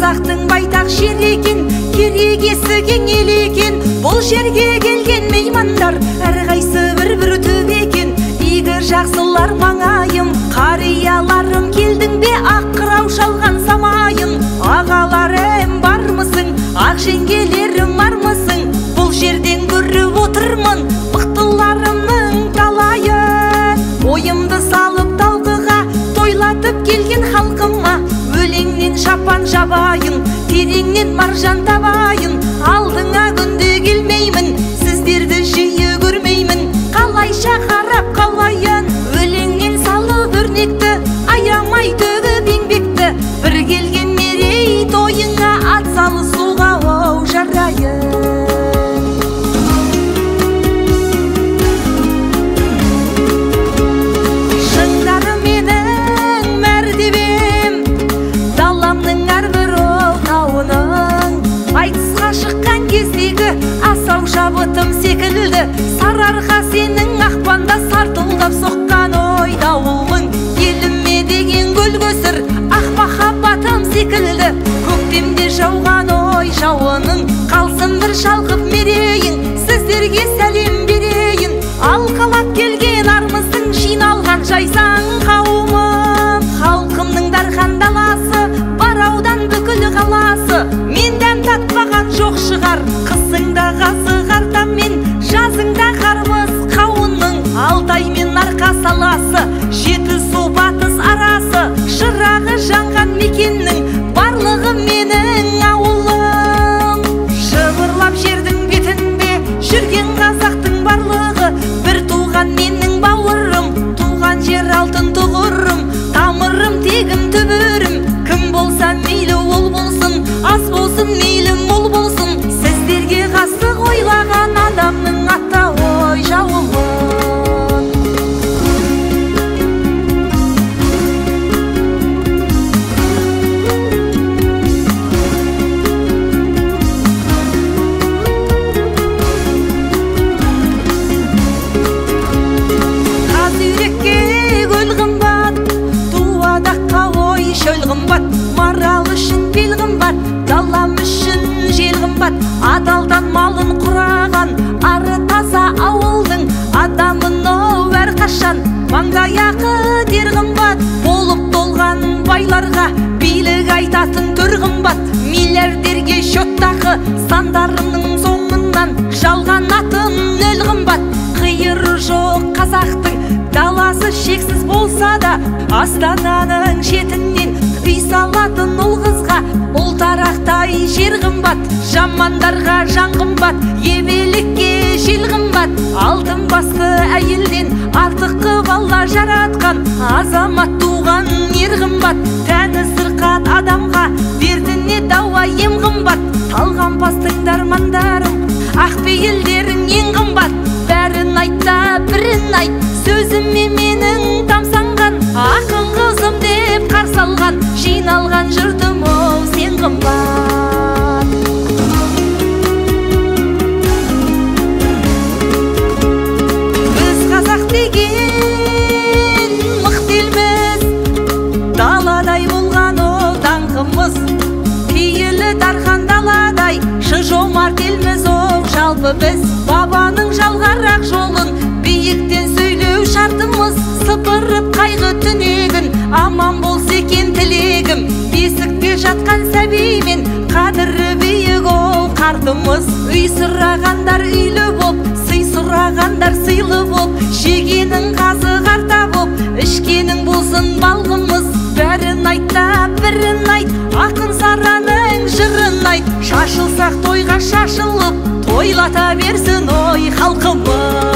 қазақтың байтақ жері екен, керегесі кең ел екен. Бұл жерге келген меймандар әрқайсы бір төбе екен. Игі жақсылар маңайым, қарияларым, келдің бе ақ қырау шалған самайын. Ағаларым бармысың, ақ жеңгелерім бармысың? Бұл жерден көріп отырмын мықтыларымның талайын. Ойымды салып талқыға тойлатып келген халқыма, өлеңнен шапан жабайын, тереңнен маржан табайын. Алдыңа күнде келмеймін, сіздерді жиі көрмеймін. Қалайша қарап қалайын, өлеңнен салып өрнекті, аямай төгіп еңбекті. Бір келген мерей тойыңа ат салысуға оу жарайын. Шыңдары менің мәртебем, даламның әрбір ол тауының. Айтысқа шыққан кездегі асау шабытым секілді, сарыарқа сенің ақпанда сартылдап соққан ой дауылың. Еліме деген гүл көсір ақ махаббатым секілді, көктемде жауған ой жауының. Қалсын бір шалқып мерейін, сіздерге сәлем берейін. Алқалап келген армысың, жиналған жайсаң қауымым. Халқымның дархан даласы, бар аудан бүкіл қаласы. Мен дәм татпаған жоқ шығар, қысыңда ғасық артамен, жазыңда қарбыз қауынның. Алтай мен арқа саласы, Жетісу батыс арасы, шырағы жанған мекеннің барлығы менің ауылым. Шыбырлап жердің бетінде жүрген қазақтың барлығы, бір туған менің бауырым, туған жер алтын тұғырым, тамырым тегім түбірім. Кім болса мейлі ол болсын, аз болсын мейлі мол болсын. Сіздерге ғасық ойлаған адамның аты ой жауымын. Марал үшін бел қымбат, далам үшін жел қымбат. Адалдан малын құраған ары таза ауылдың адамын оу әрқашан. Маңдаяқы дер қымбат, болып толған байларға билік айтатын төр қымбат. Миллиардерге шоттағы сандарының соңынан жалған атын нөл қымбат. Қиыры жоқ қазақтың даласы шексіз болса да, Астананың шетінен үй салатын ұл қызға ұлтарақтай жер қымбат. Жамандарға жан қымбат, ебелікке жел қымбат. Алтын басты әйелден артық қып Алла жаратқан, азамат туған ер қымбат. Тәні сырқат адамға дертіне дауа ем қымбат. Талғампаздың дармандарың, ақпейілдерің ең қымбат. Бәрін айтта бірін айт, сөзіме менің тамсанған, ақын қызым деп қарсы алған, жиналған жұртым ол сен қымбат. Біз қазақ деген мықты елміз, даладай болған ол даңқымыз. Пейілі дархан даладай, жомарт елміз ол жалпы біз. Бабаның жалғарақ жолын биіктен сөйлеу шартымыз. Сыпырып қайғы түнегін, аман болса екен тілегім. Бесікте жатқан сәбеймен қадірі биік ол қартымыз. Үй сұрағандар үйлі боп, сый сұрағандар сыйлы боп, жегенің қазы қарта боп, ішкенің болсын балғымыз. Бәрін айтта бірін айт, ақын сараның жырын айт. Шашылсақ тойға шашылып, тойлата берсін ой халқымыз.